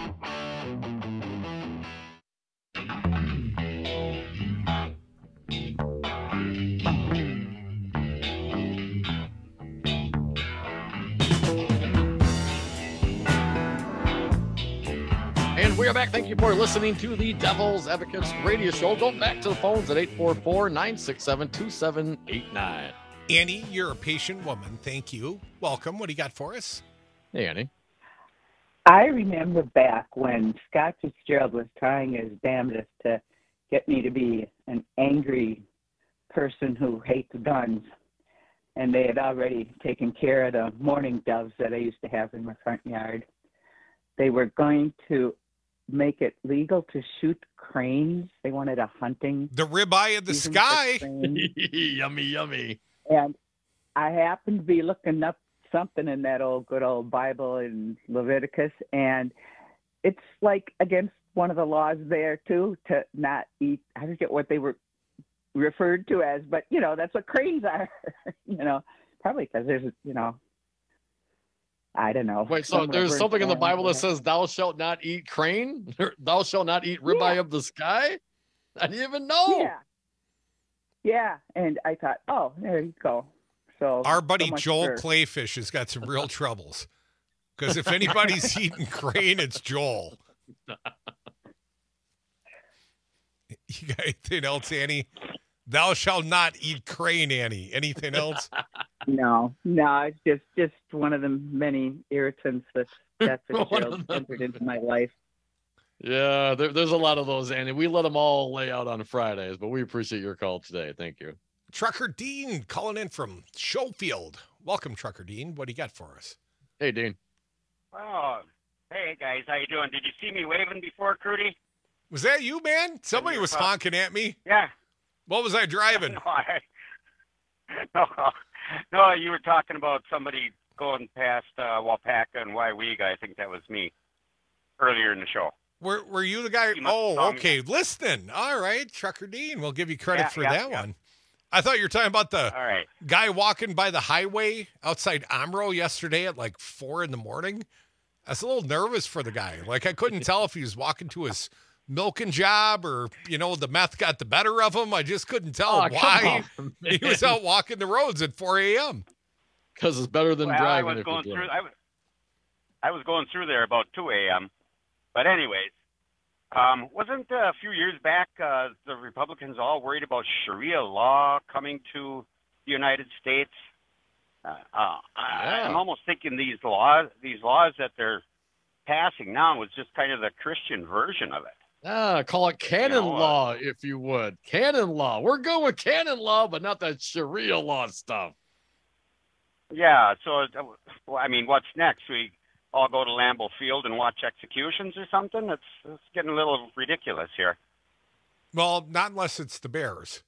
And we are back. Thank you for listening to the Devil's Advocates radio show. Go back to the phones at 844-967-2789. Annie, you're a patient woman. Thank you. Welcome. What do you got for us? Hey, Annie. I remember back when Scott Fitzgerald was trying his damnedest to get me to be an angry person who hates guns. And they had already taken care of the mourning doves that I used to have in my front yard. They were going to make it legal to shoot cranes. They wanted a hunting. The ribeye of the sky. Yummy, yummy. And I happened to be looking up something in that good old Bible in Leviticus, and it's like against one of the laws there too to not eat. I forget what they were referred to as, but that's what cranes are. Probably because there's I don't know. Wait, so there's something in the Bible that says, "Thou shalt not eat crane, thou shalt not eat ribeye of the sky." I didn't even know. Yeah, and I thought, oh, there you go. So our buddy Joel Clayfish has got some real troubles because if anybody's eating crane, it's Joel. You got anything else, Annie? Thou shalt not eat crane, Annie. Anything else? No, it's just one of the many irritants that Fitzgerald entered into my life. Yeah, there's a lot of those, Andy. We let them all lay out on Fridays, but we appreciate your call today. Thank you. Trucker Dean calling in from Schofield. Welcome, Trucker Dean. What do you got for us? Hey, Dean. Oh, hey, guys. How you doing? Did you see me waving before, Crudy? Was that you, man? Somebody was honking at me. Yeah. What was I driving? No, you were talking about somebody going past Wapaka and Waiwega. I think that was me earlier in the show. Were you the guy? Okay. Listening. All right. Trucker Dean. We'll give you credit for that one. I thought you were talking about the guy walking by the highway outside Amro yesterday at like 4 a.m. I was a little nervous for the guy. Like I couldn't tell if he was walking to his milking job or, the meth got the better of him. I just couldn't tell why he was out walking the roads at 4 a.m. Because it's better than driving. I was going through there about 2 a.m. But anyways, wasn't a few years back the Republicans all worried about Sharia law coming to the United States? I'm almost thinking these laws that they're passing now is just kind of the Christian version of it. Call it canon law, if you would. Canon law. We're good with canon law, but not that Sharia law stuff. Yeah, so, what's next? We all go to Lambeau Field and watch executions or something? It's getting a little ridiculous here. Well, not unless it's the Bears.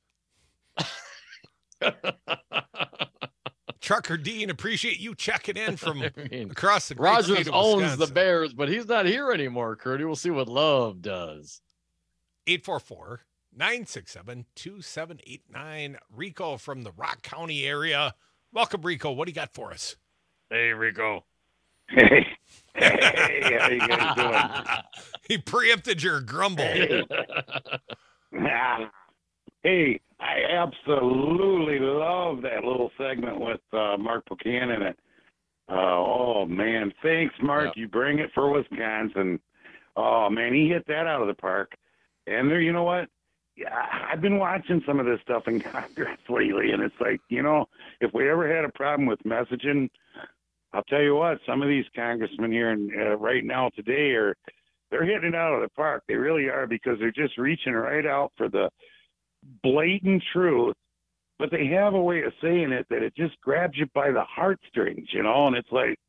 Trucker Dean, appreciate you checking in from across the great Rogers state of owns Wisconsin. the Bears, but he's not here anymore, Curdy. We'll see what Love does. 844-967-2789. Rico from the Rock County area. Welcome, Rico. What do you got for us? Hey, Rico. Hey, how you guys doing? He preempted your grumble. Hey, I absolutely love that little segment with Mark Pocan in it. Oh, man. Thanks, Mark. You bring it for Wisconsin. Oh, man, he hit that out of the park. And there, you know what? Yeah, I've been watching some of this stuff in Congress lately, and it's like, if we ever had a problem with messaging, I'll tell you what, some of these congressmen here right now today they're hitting it out of the park. They really are, because they're just reaching right out for the blatant truth but they have a way of saying it that it just grabs you by the heartstrings, and it's like,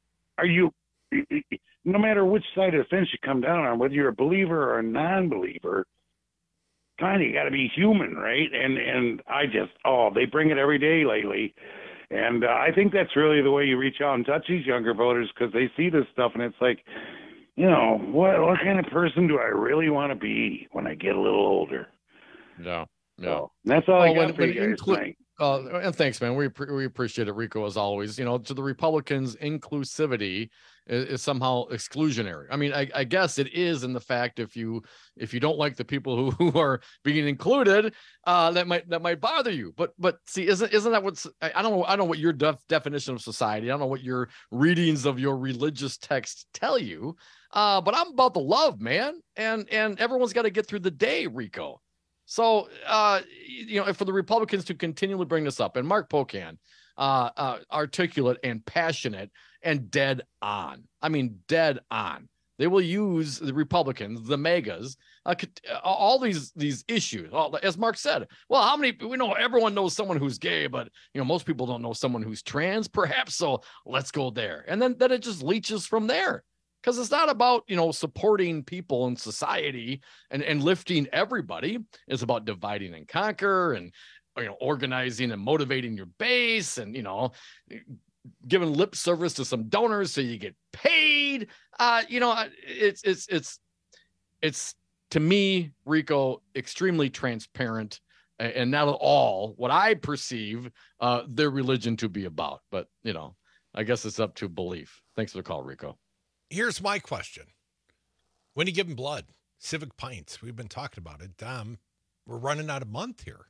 no matter which side of the fence you come down on, whether you're a believer or a non-believer, kind of you got to be human, right? And they bring it every day lately. And I think that's really the way you reach out and touch these younger voters, because they see this stuff and it's like, what kind of person do I really want to be when I get a little older? No. So that's all I got for you guys tonight. And thanks, man. We appreciate it, Rico, as always. To the Republicans, inclusivity is somehow exclusionary. I mean, I guess it is in the fact if you don't like the people who are being included, that might bother you. But see, isn't that what's I don't know what your definition of society. I don't know what your readings of your religious texts tell you. But I'm about the love, man, and everyone's got to get through the day, Rico. So, for the Republicans to continually bring this up, and Mark Pocan, articulate and passionate and dead on. I mean, dead on. They will use the Republicans, the megas, all these issues. As Mark said, well, we know everyone knows someone who's gay, but most people don't know someone who's trans, perhaps. So let's go there, and then it just leaches from there. Because it's not about, supporting people in society and lifting everybody. It's about dividing and conquer and, organizing and motivating your base and, giving lip service to some donors so you get paid. It's to me, Rico, extremely transparent and not at all what I perceive their religion to be about. But, I guess it's up to belief. Thanks for the call, Rico. Here's my question. When you give them blood, Civic Pints, we've been talking about it. We're running out of month here.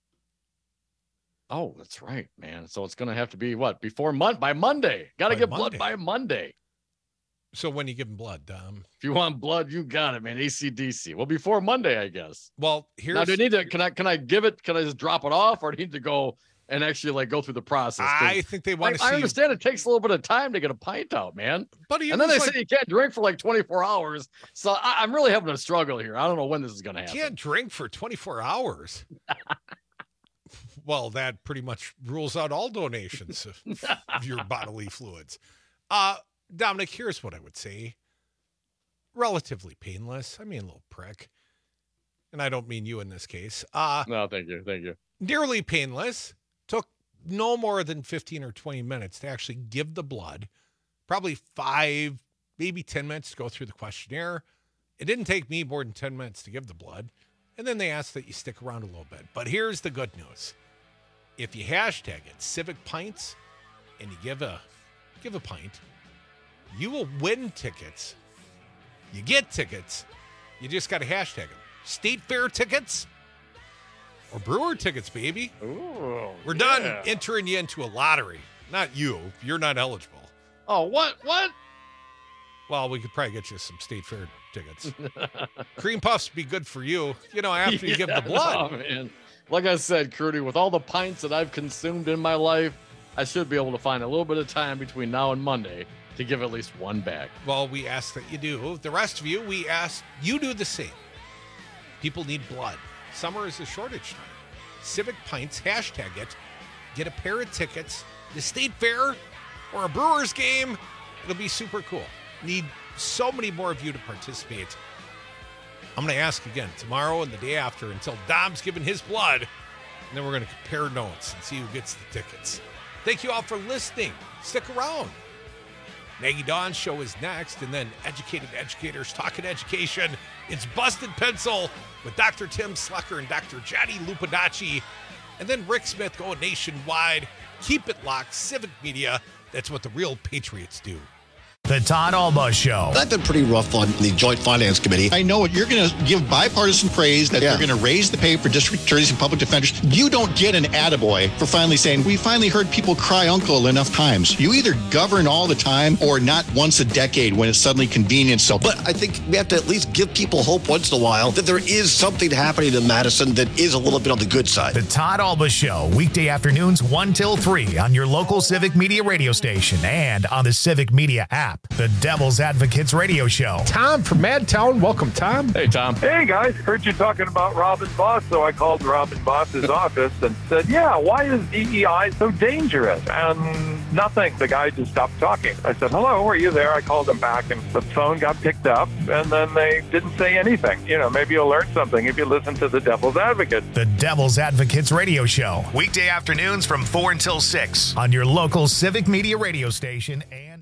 Oh, that's right, man. So it's going to have to be by Monday. Got to get blood by Monday. So when you give them blood, if you want blood, you got it, man. AC/DC. Well, before Monday, I guess. Well, here's now. Do I need to? Can I give it? Can I just drop it off, or do I need to go and actually go through the process? I think they want to see. I understand it takes a little bit of time to get a pint out, man. Buddy, and then they say you can't drink for 24 hours. So I'm really having a struggle here. I don't know when this is going to happen. You can't drink for 24 hours. Well, that pretty much rules out all donations of your bodily fluids. Dominic, here's what I would say. Relatively painless. I mean, a little prick. And I don't mean you in this case. No, thank you. Thank you. Nearly painless. Took no more than 15 or 20 minutes to actually give the blood. Probably 5, maybe 10 minutes to go through the questionnaire. It didn't take me more than 10 minutes to give the blood. And then they ask that you stick around a little bit. But here's the good news. If you hashtag it, Civic Pints, and you give a pint, you will win tickets. You get tickets. You just got to hashtag them. State Fair tickets or Brewer tickets, baby. Ooh, we're done entering you into a lottery. Not you. You're not eligible. Oh, what? Well, we could probably get you some State Fair tickets. Cream Puffs be good for you, after you give the blood. Oh, man. Like I said, Crudy, with all the pints that I've consumed in my life, I should be able to find a little bit of time between now and Monday to give at least one back. Well, we ask that you do. The rest of you, we ask you do the same. People need blood. Summer is a shortage time. Civic Pints, hashtag it. Get a pair of tickets, the State Fair or a Brewers game. It'll be super cool. Need so many more of you to participate. I'm going to ask again tomorrow and the day after until Dom's given his blood. And then we're going to compare notes and see who gets the tickets. Thank you all for listening. Stick around. Maggie Dawn's show is next, and then Educated Educators Talking Education. It's Busted Pencil with Dr. Tim Slucker and Dr. Johnny Lupadacci. And then Rick Smith going nationwide. Keep it locked. Civic Media. That's what the real patriots do. The Todd Alba Show. I've been pretty rough on the Joint Finance Committee. I know you're going to give bipartisan praise that they're going to raise the pay for district attorneys and public defenders. You don't get an attaboy for finally saying, we finally heard people cry uncle enough times. You either govern all the time or not once a decade when it's suddenly convenient. So, but I think we have to at least give people hope once in a while that there is something happening in Madison that is a little bit on the good side. The Todd Alba Show, weekday afternoons 1 till 3 on your local Civic Media radio station and on the Civic Media app. app. The Devil's Advocates Radio Show. Tom from Madtown. Welcome, Tom. Hey, Tom. Hey, guys. Heard you talking about Robin Boss, so I called Robin Boss's office and said, yeah, why is DEI so dangerous? And nothing. The guy just stopped talking. I said, hello, are you there? I called him back, and the phone got picked up, and then they didn't say anything. You know, maybe you'll learn something if you listen to the Devil's Advocate. The Devil's Advocates Radio Show. Weekday afternoons from 4 until 6 on your local Civic Media radio station and